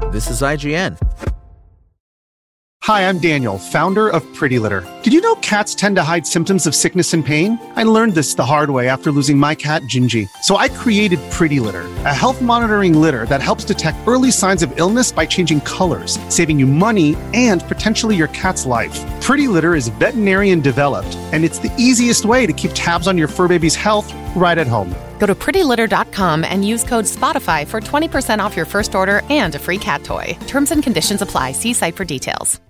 This is IGN. Hi, I'm Daniel, founder of Pretty Litter. Did you know cats tend to hide symptoms of sickness and pain? I learned this the hard way after losing my cat, Gingy. So I created Pretty Litter, a health monitoring litter that helps detect early signs of illness by changing colors, saving you money and potentially your cat's life. Pretty Litter is veterinarian developed, and it's the easiest way to keep tabs on your fur baby's health right at home. Go to prettylitter.com and use code SPOTIFY for 20% off your first order and a free cat toy. Terms and conditions apply. See site for details.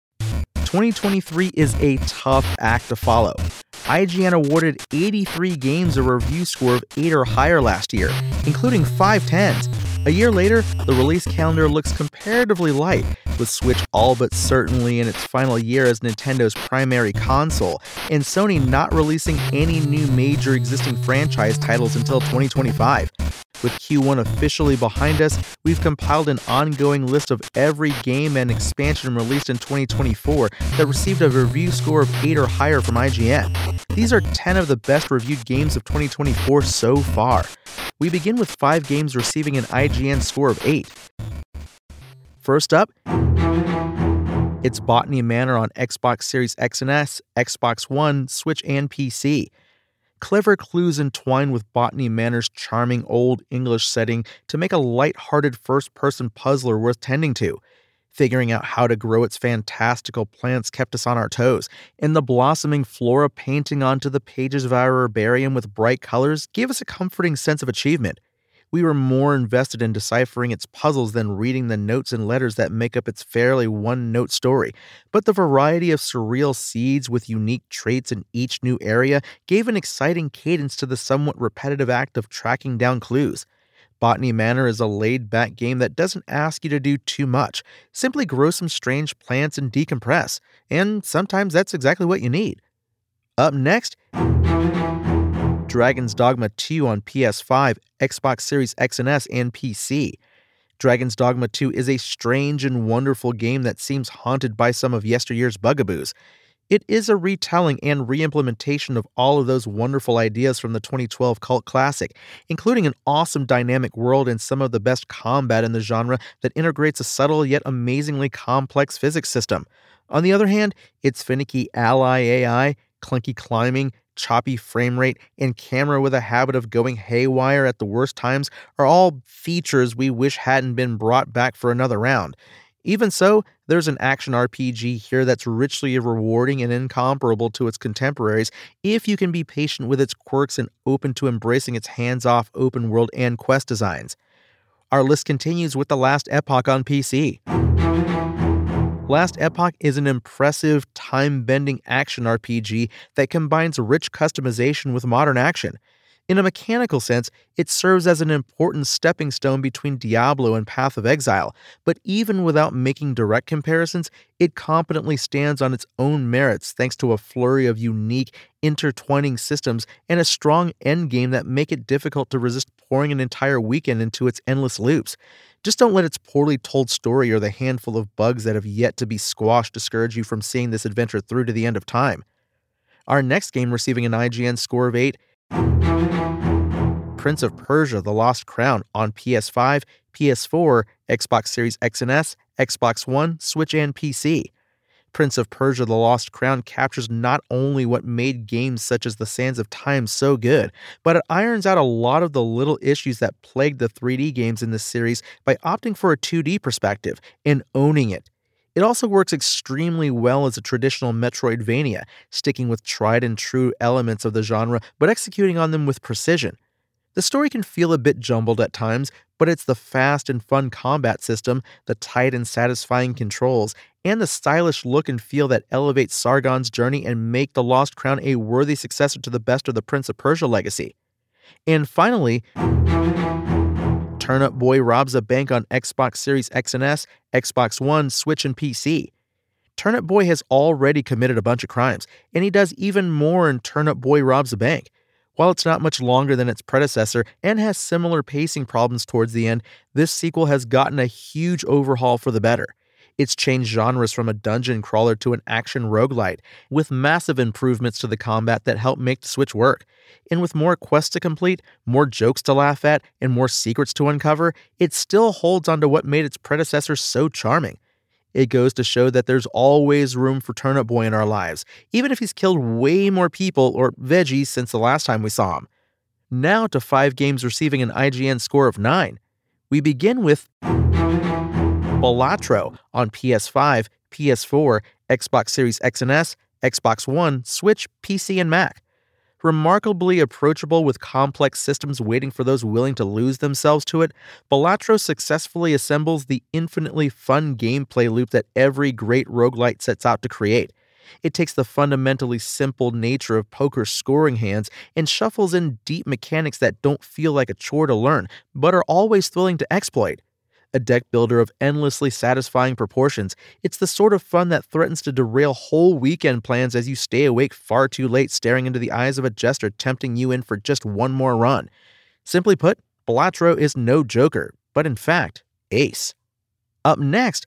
2023 is a tough act to follow. IGN awarded 83 games a review score of 8 or higher last year, including 5 10s. A year later, the release calendar looks comparatively light, with Switch all but certainly in its final year as Nintendo's primary console, and Sony not releasing any new major existing franchise titles until 2025. With Q1 officially behind us, we've compiled an ongoing list of every game and expansion released in 2024 that received a review score of 8 or higher from IGN. These are 10 of the best reviewed games of 2024 so far. We begin with 5 games receiving an IGN score of 8. First up, it's Botany Manor on Xbox Series X and S, Xbox One, Switch, and PC. Clever clues entwine with Botany Manor's charming Old English setting to make a light-hearted first-person puzzler worth tending to. Figuring out how to grow its fantastical plants kept us on our toes, and the blossoming flora painting onto the pages of our herbarium with bright colors gave us a comforting sense of achievement. We were more invested in deciphering its puzzles than reading the notes and letters that make up its fairly one-note story, but the variety of surreal seeds with unique traits in each new area gave an exciting cadence to the somewhat repetitive act of tracking down clues. Botany Manor is a laid-back game that doesn't ask you to do too much. Simply grow some strange plants and decompress, and sometimes that's exactly what you need. Up next, Dragon's Dogma 2 on PS5, Xbox Series X and S, and PC. Dragon's Dogma 2 is a strange and wonderful game that seems haunted by some of yesteryear's bugaboos. It is a retelling and reimplementation of all of those wonderful ideas from the 2012 cult classic, including an awesome dynamic world and some of the best combat in the genre that integrates a subtle yet amazingly complex physics system. On the other hand, its finicky ally AI, clunky climbing, choppy frame rate, and camera with a habit of going haywire at the worst times are all features we wish hadn't been brought back for another round. Even so, there's an action RPG here that's richly rewarding and incomparable to its contemporaries if you can be patient with its quirks and open to embracing its hands-off open world and quest designs. Our list continues with The Last Epoch on PC. Last Epoch is an impressive, time-bending action RPG that combines rich customization with modern action. In a mechanical sense, it serves as an important stepping stone between Diablo and Path of Exile, but even without making direct comparisons, it competently stands on its own merits thanks to a flurry of unique, intertwining systems and a strong endgame that make it difficult to resist pouring an entire weekend into its endless loops. Just don't let its poorly told story or the handful of bugs that have yet to be squashed discourage you from seeing this adventure through to the end of time. Our next game receiving an IGN score of 8, Prince of Persia: The Lost Crown on PS5, PS4, Xbox Series X and S, Xbox One, Switch, and PC. Prince of Persia: The Lost Crown captures not only what made games such as The Sands of Time so good, but it irons out a lot of the little issues that plagued the 3D games in this series by opting for a 2D perspective and owning it. It also works extremely well as a traditional Metroidvania, sticking with tried and true elements of the genre but executing on them with precision. The story can feel a bit jumbled at times, but it's the fast and fun combat system, the tight and satisfying controls, and the stylish look and feel that elevate Sargon's journey and make The Lost Crown a worthy successor to the best of the Prince of Persia legacy. And finally, Turnip Boy robs a bank on Xbox Series X and S, Xbox One, Switch, and PC. Turnip Boy has already committed a bunch of crimes, and he does even more in Turnip Boy Robs a Bank. While it's not much longer than its predecessor and has similar pacing problems towards the end, this sequel has gotten a huge overhaul for the better. It's changed genres from a dungeon crawler to an action roguelite, with massive improvements to the combat that help make the Switch work. And with more quests to complete, more jokes to laugh at, and more secrets to uncover, it still holds on to what made its predecessor so charming. It goes to show that there's always room for Turnip Boy in our lives, even if he's killed way more people or veggies since the last time we saw him. Now to 5 games receiving an IGN score of 9. We begin with Balatro on PS5, PS4, Xbox Series X and S, Xbox One, Switch, PC, and Mac. Remarkably approachable with complex systems waiting for those willing to lose themselves to it, Balatro successfully assembles the infinitely fun gameplay loop that every great roguelite sets out to create. It takes the fundamentally simple nature of poker scoring hands and shuffles in deep mechanics that don't feel like a chore to learn, but are always thrilling to exploit. A deck builder of endlessly satisfying proportions, it's the sort of fun that threatens to derail whole weekend plans as you stay awake far too late staring into the eyes of a jester tempting you in for just one more run. Simply put, Balatro is no joker, but in fact, ace. Up next,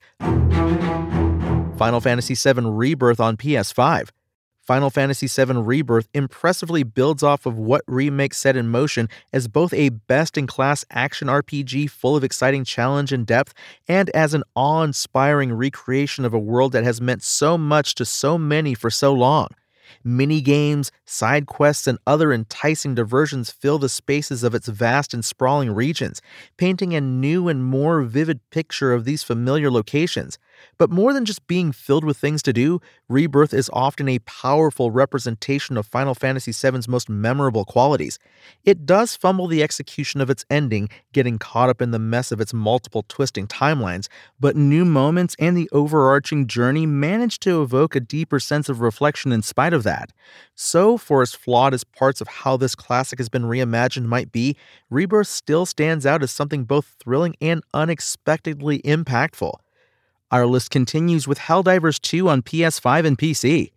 Final Fantasy VII Rebirth on PS5. Final Fantasy VII Rebirth impressively builds off of what Remake set in motion as both a best-in-class action RPG full of exciting challenge and depth, and as an awe-inspiring recreation of a world that has meant so much to so many for so long. Mini-games, side quests, and other enticing diversions fill the spaces of its vast and sprawling regions, painting a new and more vivid picture of these familiar locations. But more than just being filled with things to do, Rebirth is often a powerful representation of Final Fantasy VII's most memorable qualities. It does fumble the execution of its ending, getting caught up in the mess of its multiple twisting timelines, but new moments and the overarching journey manage to evoke a deeper sense of reflection in spite of that. So, for as flawed as parts of how this classic has been reimagined might be, Rebirth still stands out as something both thrilling and unexpectedly impactful. Our list continues with Helldivers 2 on PS5 and PC.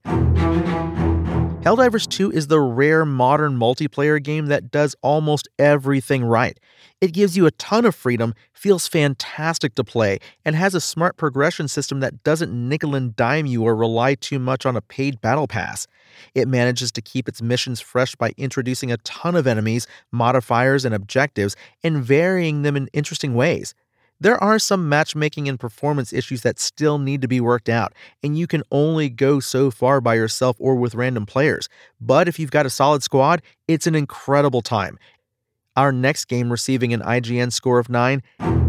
Helldivers 2 is the rare modern multiplayer game that does almost everything right. It gives you a ton of freedom, feels fantastic to play, and has a smart progression system that doesn't nickel and dime you or rely too much on a paid battle pass. It manages to keep its missions fresh by introducing a ton of enemies, modifiers, and objectives, and varying them in interesting ways. There are some matchmaking and performance issues that still need to be worked out, and you can only go so far by yourself or with random players. But if you've got a solid squad, it's an incredible time. Our next game receiving an IGN score of 9,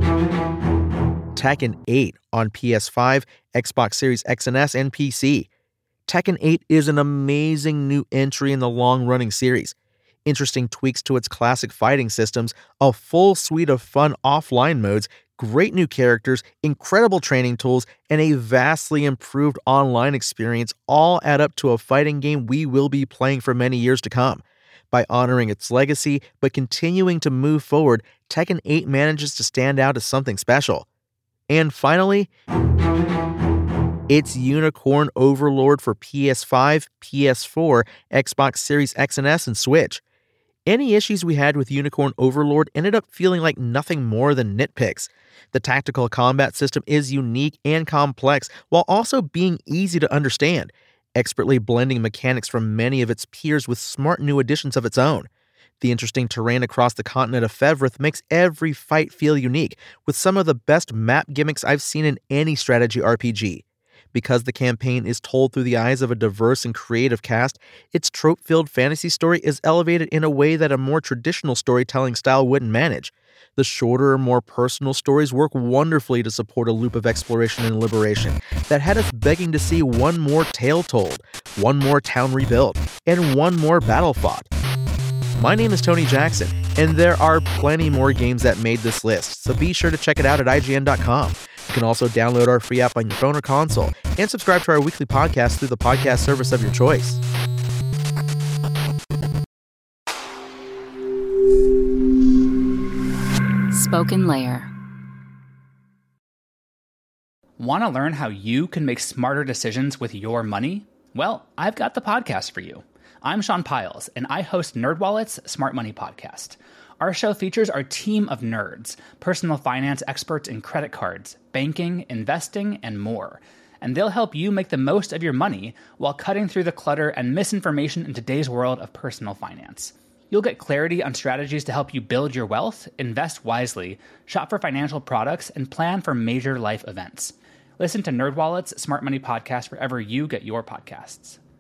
Tekken 8 on PS5, Xbox Series X and S, and PC. Tekken 8 is an amazing new entry in the long-running series. Interesting tweaks to its classic fighting systems, a full suite of fun offline modes, great new characters, incredible training tools, and a vastly improved online experience all add up to a fighting game we will be playing for many years to come. By honoring its legacy, but continuing to move forward, Tekken 8 manages to stand out as something special. And finally, it's Unicorn Overlord for PS5, PS4, Xbox Series X and S, and Switch. Any issues we had with Unicorn Overlord ended up feeling like nothing more than nitpicks. The tactical combat system is unique and complex while also being easy to understand, expertly blending mechanics from many of its peers with smart new additions of its own. The interesting terrain across the continent of Fevrith makes every fight feel unique, with some of the best map gimmicks I've seen in any strategy RPG. Because the campaign is told through the eyes of a diverse and creative cast, its trope-filled fantasy story is elevated in a way that a more traditional storytelling style wouldn't manage. The shorter, more personal stories work wonderfully to support a loop of exploration and liberation that had us begging to see one more tale told, one more town rebuilt, and one more battle fought. My name is Tony Jackson, and there are plenty more games that made this list, so be sure to check it out at IGN.com. You can also download our free app on your phone or console, and subscribe to our weekly podcast through the podcast service of your choice. Spoken Layer. Want to learn how you can make smarter decisions with your money? Well, I've got the podcast for you. I'm Sean Piles, and I host NerdWallet's Smart Money Podcast. Our show features our team of nerds, personal finance experts in credit cards, banking, investing, and more. And they'll help you make the most of your money while cutting through the clutter and misinformation in today's world of personal finance. You'll get clarity on strategies to help you build your wealth, invest wisely, shop for financial products, and plan for major life events. Listen to NerdWallet's Smart Money Podcast wherever you get your podcasts.